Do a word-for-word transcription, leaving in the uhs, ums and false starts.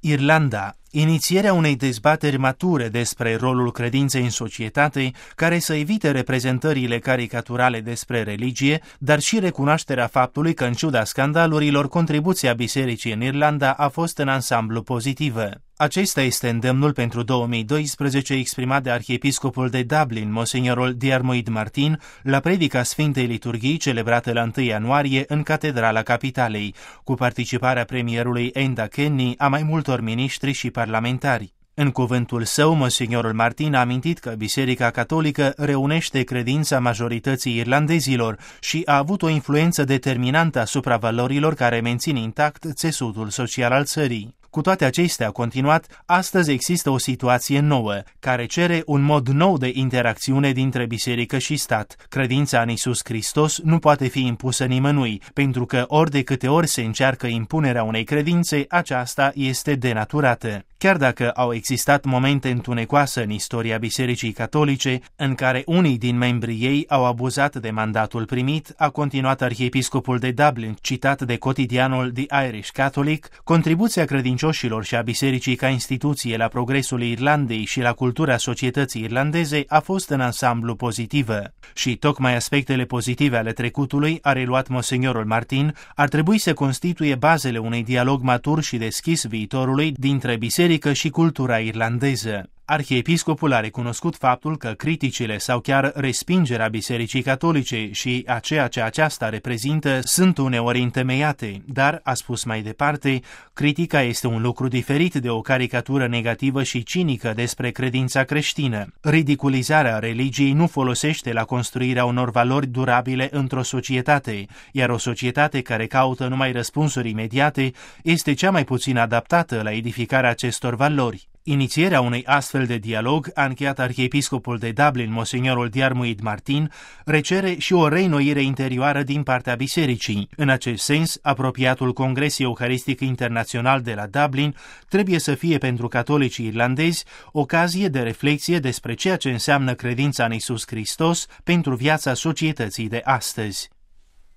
Irlanda. Inițierea unei dezbateri mature despre rolul credinței în societate, care să evite reprezentările caricaturale despre religie, dar și recunoașterea faptului că, în ciuda scandalurilor, contribuția bisericii în Irlanda a fost în ansamblu pozitivă. Acesta este îndemnul pentru două mii doisprezece exprimat de arhiepiscopul de Dublin, monsignorul Diarmuid Martin, la predica Sfintei Liturghii celebrată la întâi ianuarie în Catedrala Capitalei, cu participarea premierului Enda Kenny, a mai multor miniștri și parlamentari. În cuvântul său, monsignorul Martin a amintit că Biserica Catolică reunește credința majorității irlandezilor și a avut o influență determinantă asupra valorilor care mențin intact țesutul social al țării. Cu toate acestea, a continuat, astăzi există o situație nouă, care cere un mod nou de interacțiune dintre biserică și stat. Credința în Iisus Hristos nu poate fi impusă nimănui, pentru că ori de câte ori se încearcă impunerea unei credințe, aceasta este denaturată. Chiar dacă au existat momente întunecoase în istoria Bisericii Catolice, în care unii din membrii ei au abuzat de mandatul primit, a continuat arhiepiscopul de Dublin, citat de cotidianul The Irish Catholic, contribuția credincioșilor și a bisericii ca instituție la progresul Irlandei și la cultura societății irlandeze a fost în ansamblu pozitivă. Și tocmai aspectele pozitive ale trecutului, a reluat monsignorul Martin, ar trebui să constituie bazele unui dialog matur și deschis viitorului dintre biserică și cultura irlandeză. Arhiepiscopul a recunoscut faptul că criticile sau chiar respingerea Bisericii Catolice și a ceea ce aceasta reprezintă sunt uneori întemeiate, dar, a spus mai departe, critica este un lucru diferit de o caricatură negativă și cinică despre credința creștină. Ridiculizarea religiei nu folosește la construirea unor valori durabile într-o societate, iar o societate care caută numai răspunsuri imediate este cea mai puțin adaptată la edificarea acestor valori. Inițierea unui astfel de dialog, a încheiat arhiepiscopul de Dublin, monsignorul Diarmuid Martin, recere și o reînnoire interioară din partea bisericii. În acest sens, apropiatul Congres Euharistic Internațional de la Dublin trebuie să fie pentru catolicii irlandezi ocazie de reflexie despre ceea ce înseamnă credința în Iisus Hristos pentru viața societății de astăzi.